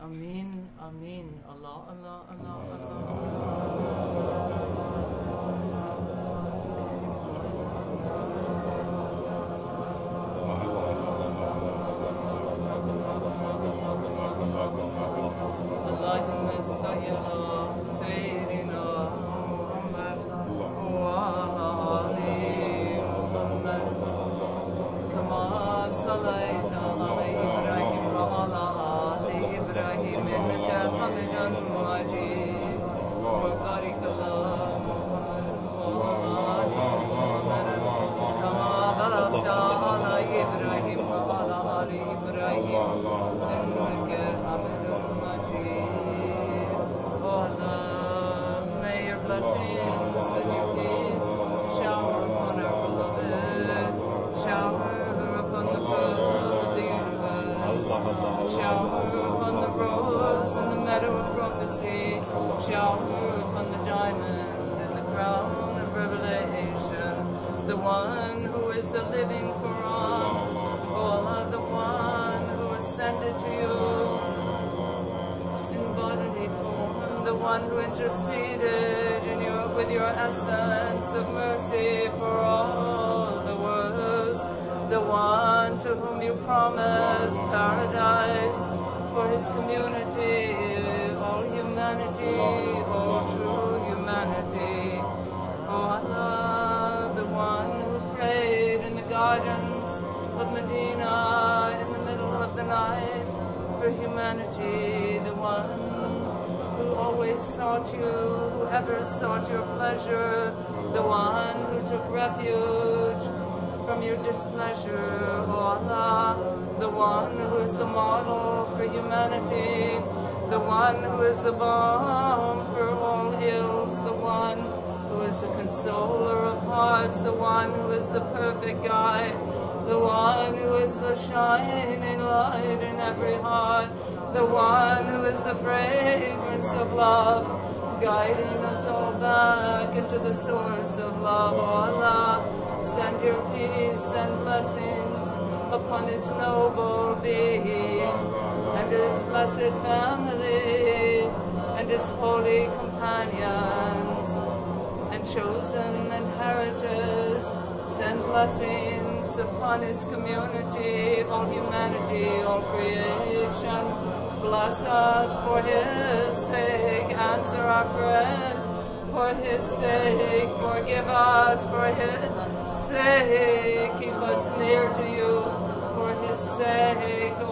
Amin, Amin. Allah, Allah, Allah, Allah. Allahumma salli ala Sayyidina Muhammad wa ala ali Muhammad kama sallaita ala Ibrahim wa ala ali Ibrahim innaka Hamidun Majid wa barik ala Muhammad wa ala ali Muhammad kama barakta ala Ibrahim wa ala ali Ibrahim innaka Hamidun Majid. Oh Allah, may your blessings and your peace shower upon our beloved, shower upon the bird of the universe, shower upon the rose and the meadow of prophecy, shower upon the diamond and the crown of revelation, the one who is the living Quran, Allah, the one who ascended to you in bodily form, the one who interceded with your essence of mercy for all the worlds, the one to whom you promised paradise for his community, all humanity, all true humanity. Oh Allah, the one who prayed in the gardens of Medina in the middle of the night for humanity, the one who always sought you, who ever sought your pleasure, the one who took refuge from your displeasure, oh Allah, the one who is the model for humanity, the one who is the balm for all ills, the one who is the consoler of hearts, the one who is the perfect guide, the one who is the shining light in every heart, the one who is the fragrance of love, guiding us all back into the source of love. Oh Allah, send your peace and blessings upon his noble being and his blessed family and his holy companions and chosen inheritors. Send blessings upon his community, all humanity, all creation. Bless us for his sake, answer our prayers for his sake, forgive us for his sake, keep us near to you for his sake, oh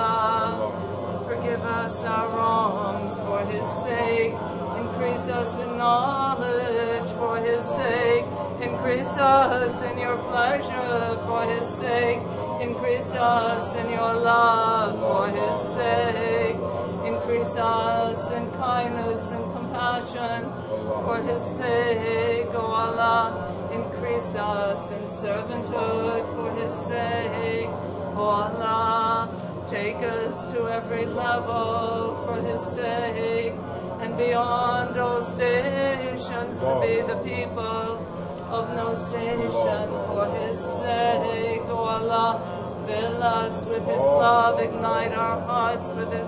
Allah. Forgive us our wrongs for his sake, increase us in knowledge for his sake, increase us in your pleasure for his sake, increase us in your love for his sake, increase us in kindness and compassion for his sake, O Allah, increase us in servanthood for his sake, O Allah, take us to every level for his sake, and beyond all stations to be the people of no station for his sake, O Allah. Fill us with his love, ignite our hearts with his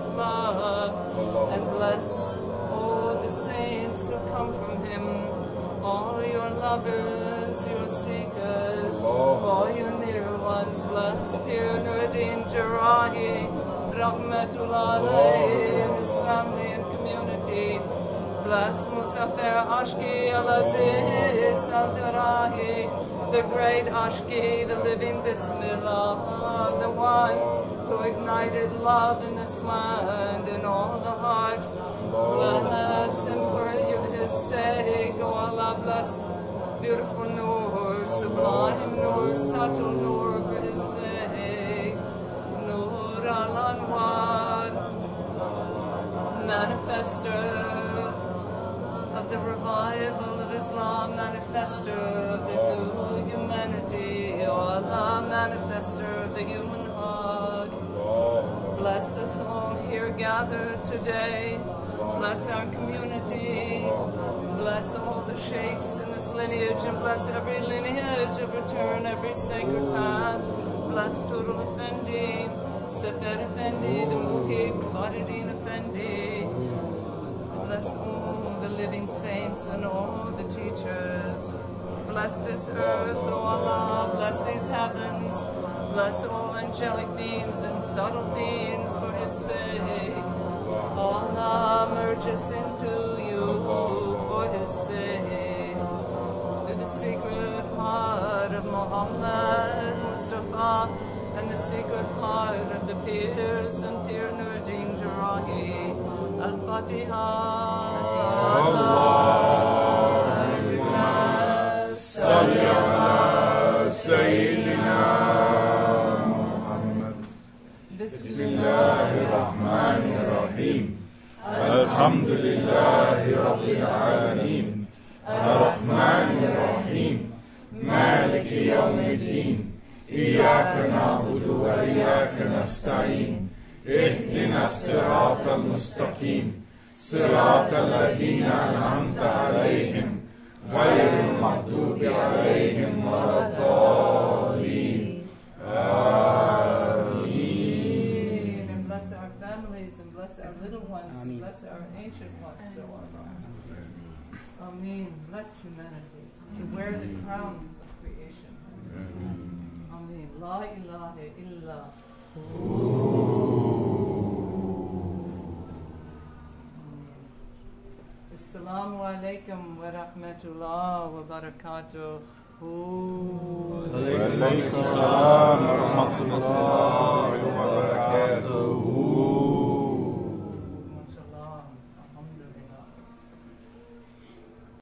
love, and bless all the saints who come from him, all your lovers, your seekers, all your near ones. Bless Pir Nuruddin Jarahi, Rahmatullah alayhi, and his family and community. Bless Musafer Ashki Al-Aziz Al-Jarahi, the great Ashki, the living Bismillah, the one who ignited love in this land and all the hearts. Bless him for his sake, oh Allah. Bless beautiful Noor, sublime Noor, subtle Noor for his sake. Noor al-Anwar, manifester of the revival of Islam, manifester of the new humanity, O Allah, manifester of the human heart. Bless us all here gathered today. Bless our community. Bless all the sheikhs in this lineage, and bless every lineage of return, every sacred path. Bless Turul Effendi, Sefer Effendi, the Muhib, Nuruddin Effendi. Bless all the living saints and all the teachers. Bless this earth, O Allah. Bless these heavens. Bless all angelic beings and subtle beings for His sake. Allah, merge us into you for His sake. Through the sacred heart of Muhammad Mustafa and the sacred heart of the Pirs and Pir Nuruddin Jarahi. Al-Fatiha. Allahumma salli ala Sayyidina Muhammad. Bismillahirrahmanirrahim. Alhamdulillahi Rabbil Alameen. Ar-Rahmanir-Rahim. Maliki Yawmiddin. Iyaka na'budu wa iyaka nasta'in. اهدنا الصراط المستقيم صراط الذين أنعمت عليهم غير المغضوب عليهم ولا الضالين. Amen. And bless our families and bless our little ones and bless our ancient ones. Amen. Bless humanity to wear the crown of creation. Amen. La ilaha illa. Assalamu alaikum wa rahmatullah wa barakatuh. Wa alaikum assalam wa rahmatullah wa barakatuh.